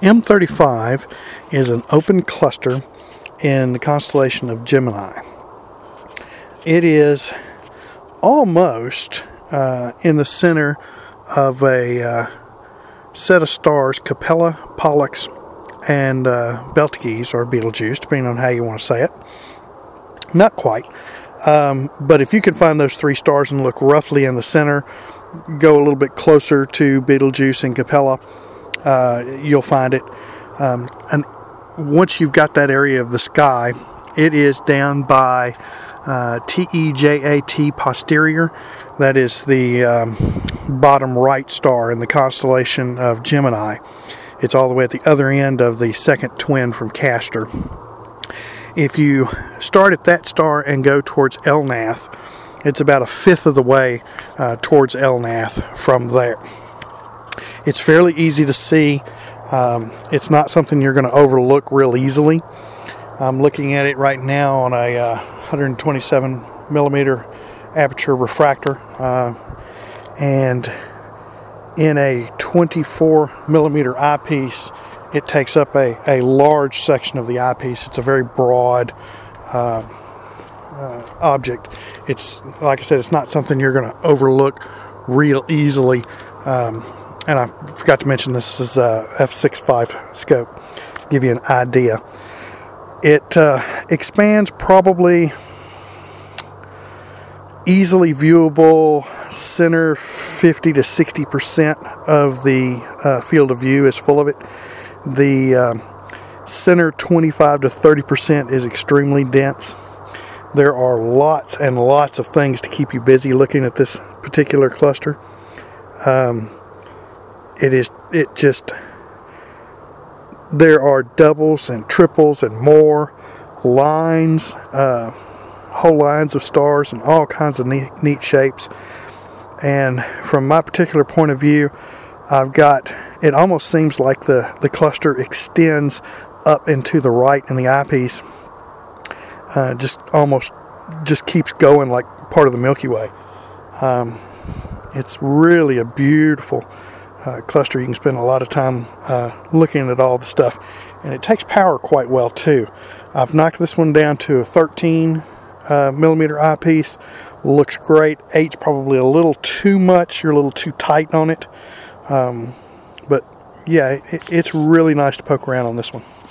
M35 is an open cluster in the constellation of Gemini. It is almost in the center of a set of stars, Capella, Pollux, and Betelgeuse, or Betelgeuse, depending on how you want to say it. Not quite. But if you can find those three stars and look roughly in the center, go a little bit closer to Betelgeuse and Capella, you'll find it. And once you've got that area of the sky, it is down by TEJAT posterior. That is the bottom right star in the constellation of Gemini. It's all the way at the other end of the second twin from Castor. If you start at that star and go towards Elnath, it's about a fifth of the way towards Elnath from there. It's fairly easy to see. It's not something you're going to overlook real easily. I'm looking at it right now on a 127 millimeter aperture refractor, and in a 24 millimeter eyepiece, it takes up a large section of the eyepiece. It's a very broad object. It's, like I said, it's not something you're going to overlook real easily. And I forgot to mention this is a f6.5 scope. Give you an idea. It expands probably easily viewable center 50 to 60% of the field of view is full of it. The center 25 to 30% is extremely dense. There are lots and lots of things to keep you busy looking at this particular cluster. There are doubles and triples and more lines, whole lines of stars and all kinds of neat shapes. And from my particular point of view, it almost seems like the cluster extends up and to the right in the eyepiece. Just keeps going like part of the Milky Way. It's really a beautiful cluster. You can spend a lot of time looking at all the stuff, and it takes power quite well too. I've knocked this one down to a 13 millimeter eyepiece. Looks great. 8's probably a little too much. You're a little too tight on it, but yeah, it's really nice to poke around on this one.